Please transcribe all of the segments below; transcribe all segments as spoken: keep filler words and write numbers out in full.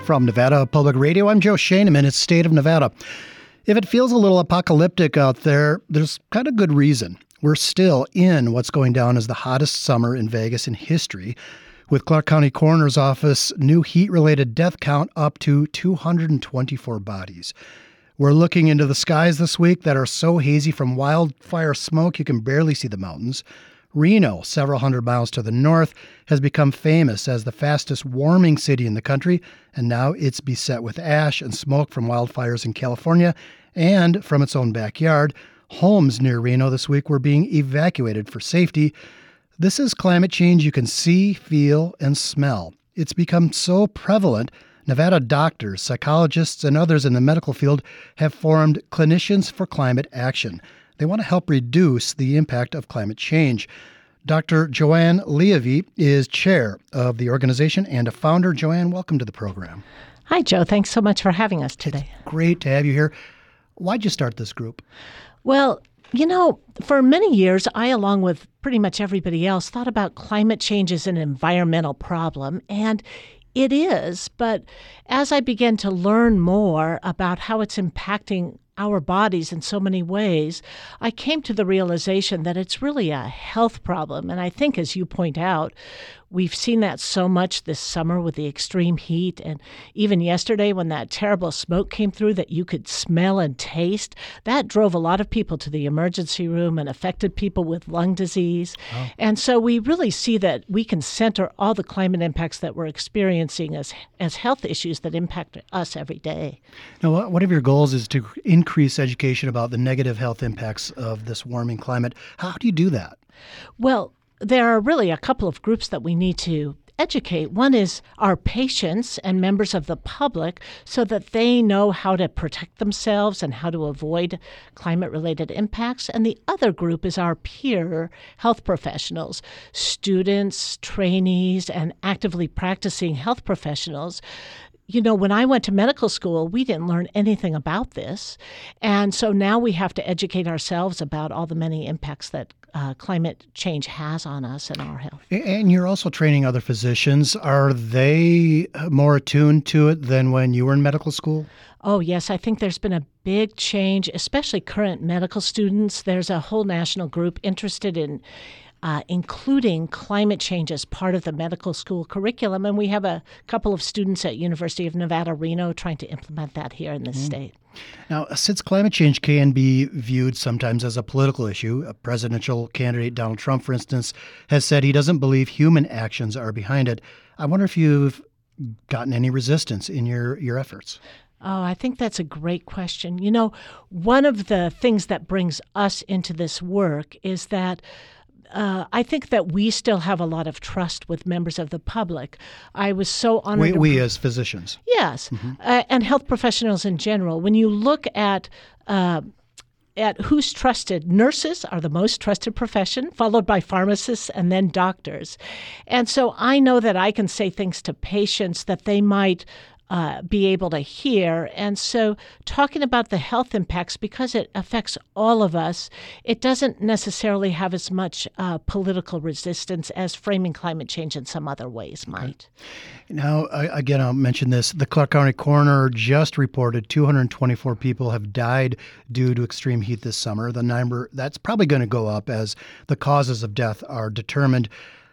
From Nevada Public Radio, I'm Joe Schoeneman. It's State of Nevada. If it feels a little apocalyptic out there, there's kind of good reason. We're still in what's going down as the hottest summer in Vegas in history, with Clark County Coroner's Office new heat-related death count up to two hundred twenty-four bodies. We're looking into the skies this week that are so hazy from wildfire smoke you can barely see the mountains. Reno, several hundred miles to the north, has become famous as the fastest warming city in the country, and now it's beset with ash and smoke from wildfires in California and from its own backyard. Homes near Reno this week were being evacuated for safety. This is climate change you can see, feel, and smell. It's become so prevalent, Nevada doctors, psychologists, and others in the medical field have formed Clinicians for Climate Action. They want to help reduce the impact of climate change. Doctor Joanne Leavy is chair of the organization and a founder. Joanne, welcome to the program. Hi, Joe. Thanks so much for having us today. Great to have you here. Why'd you start this group? Well, you know, for many years, I, along with pretty much everybody else, thought about climate change as an environmental problem, and it is. But as I began to learn more about how it's impacting our bodies in so many ways, I came to the realization that it's really a health problem. And I think, as you point out, we've seen that so much this summer with the extreme heat. And even yesterday when that terrible smoke came through that you could smell and taste, that drove a lot of people to the emergency room and affected people with lung disease. Oh. And so we really see that we can center all the climate impacts that we're experiencing as, as health issues that impact us every day. Now, one of your goals is to increase education about the negative health impacts of this warming climate. How do you do that? Well, there are really a couple of groups that we need to educate. One is our patients and members of the public so that they know how to protect themselves and how to avoid climate-related impacts. And the other group is our peer health professionals, students, trainees, and actively practicing health professionals. You know, when I went to medical school, we didn't learn anything about this. And so now we have to educate ourselves about all the many impacts that uh, climate change has on us and our health. And you're also training other physicians. Are they more attuned to it than when you were in medical school? Oh, yes. I think there's been a big change, especially current medical students. There's a whole national group interested in Uh, including climate change as part of the medical school curriculum. And we have a couple of students at University of Nevada, Reno, trying to implement that here in this mm-hmm. state. Now, since climate change can be viewed sometimes as a political issue, a presidential candidate, Donald Trump, for instance, has said he doesn't believe human actions are behind it. I wonder if you've gotten any resistance in your, your efforts. Oh, I think that's a great question. You know, one of the things that brings us into this work is that Uh, I think that we still have a lot of trust with members of the public. I was so honored. We, to... we as physicians. Yes, mm-hmm. uh, and health professionals in general. When you look at uh, at who's trusted, nurses are the most trusted profession, followed by pharmacists and then doctors. And so I know that I can say things to patients that they might Uh, be able to hear. And so talking about the health impacts, because it affects all of us, it doesn't necessarily have as much uh, political resistance as framing climate change in some other ways might. Okay. Now, I, again, I'll mention this. The Clark County coroner just reported two hundred twenty-four people have died due to extreme heat this summer. The number, that's probably going to go up as the causes of death are determined.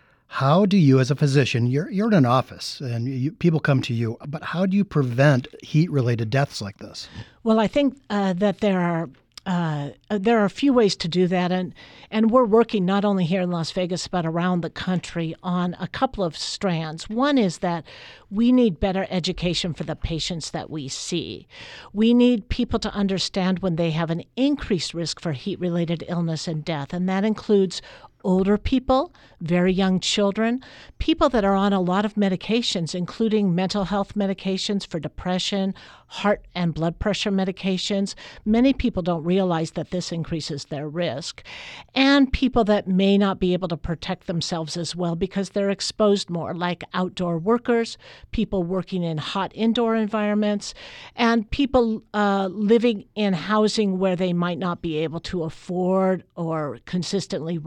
How do you, as a physician, you're you're in an office and you, people come to you, but how do you prevent heat-related deaths like this? Well, I think uh, that there are uh, there are a few ways to do that, and and we're working not only here in Las Vegas but around the country on a couple of strands. One is that we need better education for the patients that we see. We need people to understand when they have an increased risk for heat-related illness and death, and that includes older people, very young children, people that are on a lot of medications, including mental health medications for depression, heart and blood pressure medications. Many people don't realize that this increases their risk. And people that may not be able to protect themselves as well because they're exposed more, like outdoor workers, people working in hot indoor environments, and people uh, living in housing where they might not be able to afford or consistently run air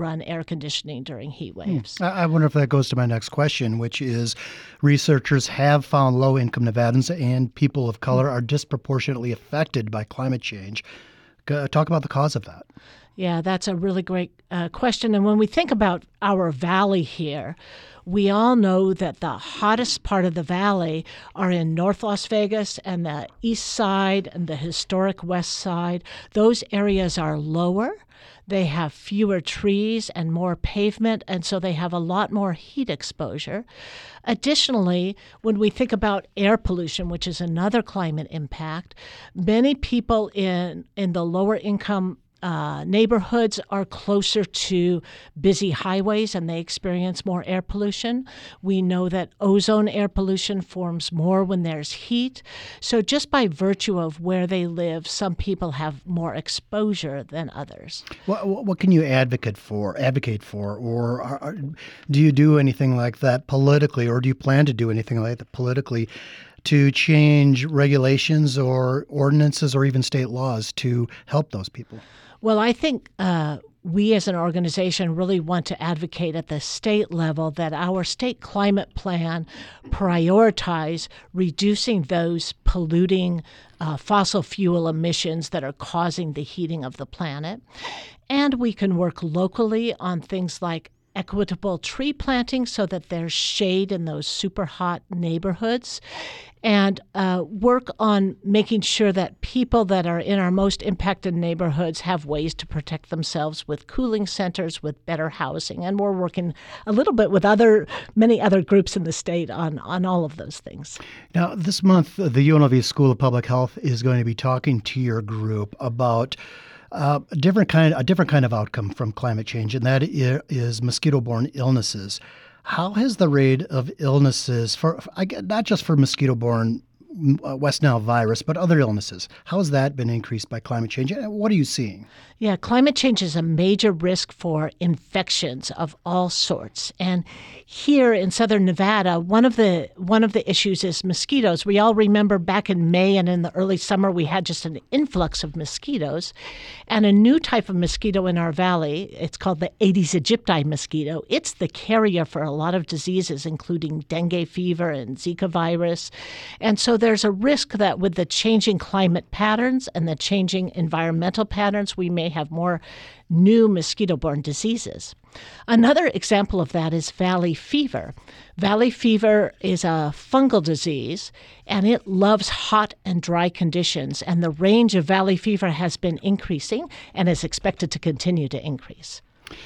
conditioning during heat waves. Hmm. I wonder if that goes to my next question, which is researchers have found low-income Nevadans and people of color are disproportionately affected by climate change. Talk about the cause of that. Yeah, that's a really great uh, question. And when we think about our valley here, we all know that the hottest part of the valley are in North Las Vegas and the east side and the historic west side. Those areas are lower. They have fewer trees and more pavement, and so they have a lot more heat exposure. Additionally, when we think about air pollution, which is another climate impact, many people in, in the lower income Uh, neighborhoods are closer to busy highways and they experience more air pollution. We know that ozone air pollution forms more when there's heat. So just by virtue of where they live, some people have more exposure than others. What, what can you advocate for, advocate for, or are, do you do anything like that politically, or do you plan to do anything like that politically to change regulations or ordinances or even state laws to help those people? Well, I think uh, we as an organization really want to advocate at the state level that our state climate plan prioritize reducing those polluting uh, fossil fuel emissions that are causing the heating of the planet. And we can work locally on things like equitable tree planting so that there's shade in those super hot neighborhoods, and uh, work on making sure that people that are in our most impacted neighborhoods have ways to protect themselves with cooling centers, with better housing. And we're working a little bit with other many other groups in the state on, on all of those things. Now, this month, the U N L V School of Public Health is going to be talking to your group about Uh, a different kind, a different kind of outcome from climate change, and that is mosquito-borne illnesses. How has the rate of illnesses for, not just for mosquito-borne West Nile virus, but other illnesses, how has that been increased by climate change? What are you seeing? Yeah, climate change is a major risk for infections of all sorts. And here in southern Nevada, one of the one of the issues is mosquitoes. We all remember back in May and in the early summer, we had just an influx of mosquitoes. And a new type of mosquito in our valley, it's called the Aedes aegypti mosquito. It's the carrier for a lot of diseases, including dengue fever and Zika virus. And so there's a risk that with the changing climate patterns and the changing environmental patterns, we may have more new mosquito-borne diseases. Another example of that is valley fever. Valley fever is a fungal disease, and it loves hot and dry conditions, and the range of valley fever has been increasing and is expected to continue to increase.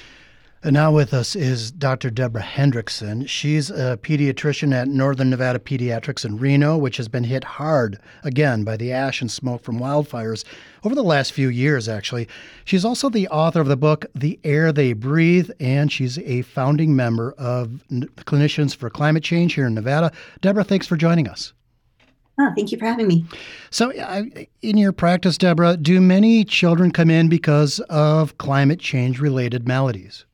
And now with us is Doctor Deborah Hendrickson. She's a pediatrician at Northern Nevada Pediatrics in Reno, which has been hit hard, again, by the ash and smoke from wildfires over the last few years, actually. She's also the author of the book, The Air They Breathe, and she's a founding member of Clinicians for Climate Change here in Nevada. Deborah, thanks for joining us. Oh, thank you for having me. So in your practice, Deborah, do many children come in because of climate change-related maladies?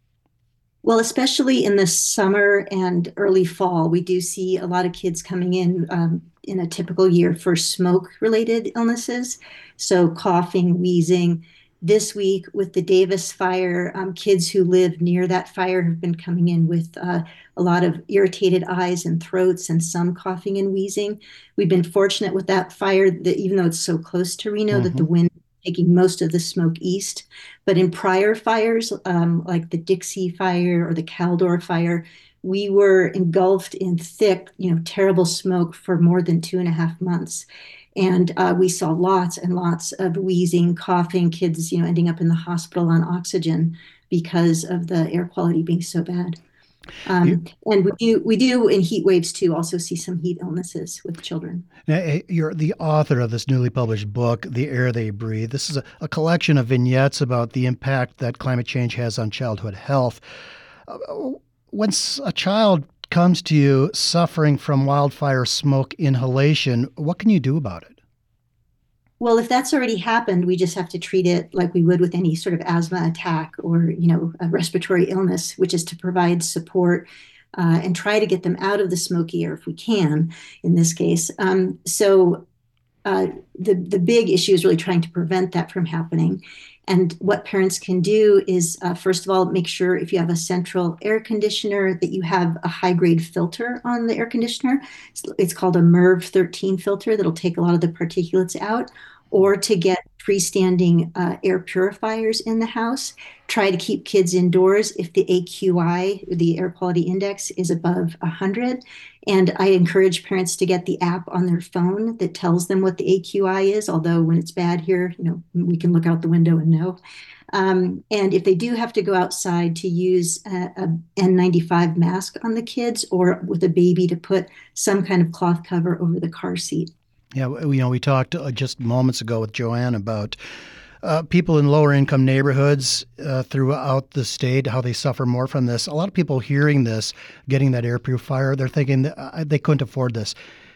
Well, especially in the summer and early fall, we do see a lot of kids coming in um, in a typical year for smoke-related illnesses. So coughing, wheezing. This week with the Davis fire, um, kids who live near that fire have been coming in with uh, a lot of irritated eyes and throats and some coughing and wheezing. We've been fortunate with that fire that even though it's so close to Reno, mm-hmm. that the wind taking most of the smoke east. But in prior fires, um, like the Dixie fire or the Caldor fire, we were engulfed in thick, you know, terrible smoke for more than two and a half months. And uh, we saw lots and lots of wheezing, coughing, kids, you know, ending up in the hospital on oxygen because of the air quality being so bad. Um, you, and we do, we do in heat waves too, also see some heat illnesses with children. Now, you're the author of this newly published book, The Air They Breathe. This is a, a collection of vignettes about the impact that climate change has on childhood health. Uh, when a child comes to you suffering from wildfire smoke inhalation, what can you do about it? Well, if that's already happened, we just have to treat it like we would with any sort of asthma attack or, you know, a respiratory illness, which is to provide support uh, and try to get them out of the smoky air if we can, in this case. Um, so uh, the the big issue is really trying to prevent that from happening. And what parents can do is, uh, first of all, make sure if you have a central air conditioner that you have a high grade filter on the air conditioner. It's, it's called a MERV thirteen filter that'll take a lot of the particulates out, or to get freestanding uh, air purifiers in the house. Try to keep kids indoors if the A Q I, the air quality index, is above one hundred. And I encourage parents to get the app on their phone that tells them what the A Q I is, although when it's bad here, you know, we can look out the window and know. Um, and if they do have to go outside, to use a, a N ninety-five mask on the kids, or with a baby to put some kind of cloth cover over the car seat. Yeah, you know, we talked uh, just moments ago with Joanne about uh, people in lower income neighborhoods uh, throughout the state, how they suffer more from this. A lot of people hearing this, getting that air purifier, they're thinking that, uh, they couldn't afford this.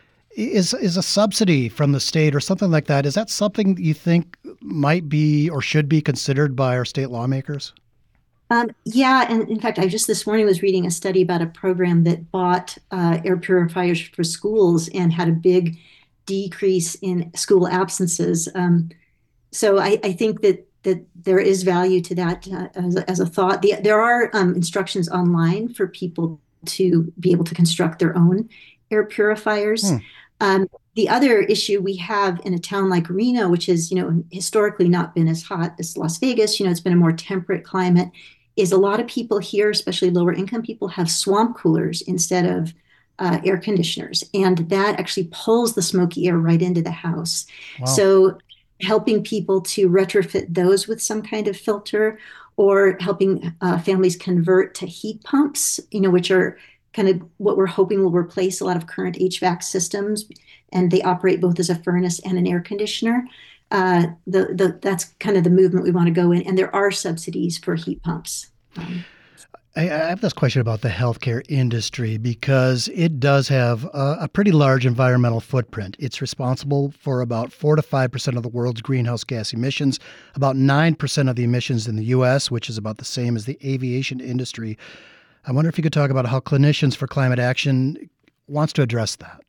Is is a subsidy from the state or something like that, is that something you think might be or should be considered by our state lawmakers? Um, yeah, and in fact, I just this morning was reading a study about a program that bought uh, air purifiers for schools and had a big decrease in school absences. Um, so I, I think that that there is value to that uh, as, a, as a thought. The, there are um, instructions online for people to be able to construct their own air purifiers. Hmm. Um, the other issue we have in a town like Reno, which has, you know, historically not been as hot as Las Vegas, you know, it's been a more temperate climate, is a lot of people here, especially lower income people, have swamp coolers instead of uh, air conditioners. And that actually pulls the smoky air right into the house. Wow. So helping people to retrofit those with some kind of filter, or helping uh, families convert to heat pumps, you know, which are kind of what we're hoping will replace a lot of current H V A C systems, and they operate both as a furnace and an air conditioner. Uh, the, the, that's kind of the movement we want to go in, and there are subsidies for heat pumps. Um, I, I have this question about the healthcare industry because it does have a, a pretty large environmental footprint. It's responsible for about four to five percent of the world's greenhouse gas emissions, about nine percent of the emissions in the U S, which is about the same as the aviation industry. I wonder if you could talk about how Clinicians for Climate Action wants to address that.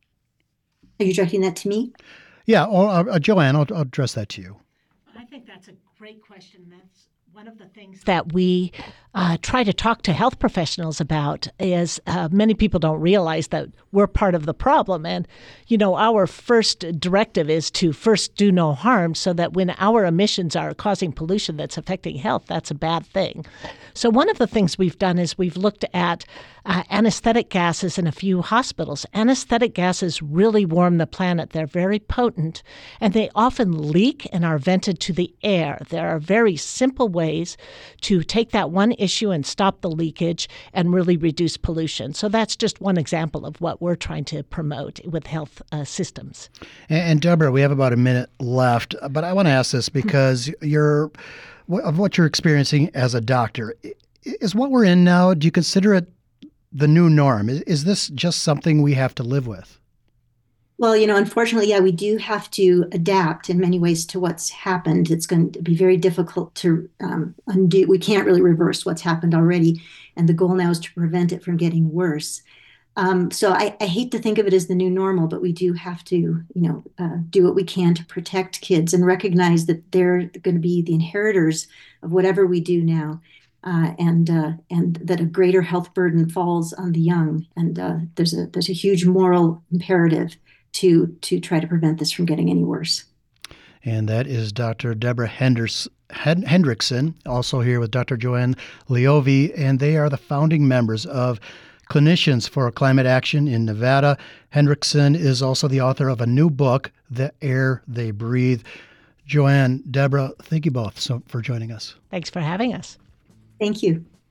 Are you directing that to me? Yeah, or uh, Joanne, I'll, I'll address that to you. I think that's a great question. That's one of the things that we uh, try to talk to health professionals about. Is uh, many people don't realize that we're part of the problem. And, you know, our first directive is to first do no harm, so that when our emissions are causing pollution that's affecting health, that's a bad thing. So one of the things we've done is we've looked at uh, anesthetic gases in a few hospitals. Anesthetic gases really warm the planet. They're very potent, and they often leak and are vented to the air. There are very simple ways to take that one issue and stop the leakage and really reduce pollution. So that's just one example of what we're trying to promote with health uh, systems. And, and Deborah, we have about a minute left, but I want to ask this because you're of what you're experiencing as a doctor. Is what we're in now, do you consider it the new norm? Is, is this just something we have to live with? Well, you know, unfortunately, yeah, we do have to adapt in many ways to what's happened. It's going to be very difficult to um, undo. We can't really reverse what's happened already. And the goal now is to prevent it from getting worse. Um, so I, I hate to think of it as the new normal, but we do have to, you know, uh, do what we can to protect kids and recognize that they're going to be the inheritors of whatever we do now. Uh, and uh, and that a greater health burden falls on the young, and uh, there's a there's a huge moral imperative to to try to prevent this from getting any worse. And that is Doctor Deborah Henders, Hendrickson, also here with Doctor Joanne Leovy, and they are the founding members of Clinicians for Climate Action in Nevada. Hendrickson is also the author of a new book, The Air They Breathe. Joanne, Deborah, thank you both so for joining us. Thanks for having us. Thank you.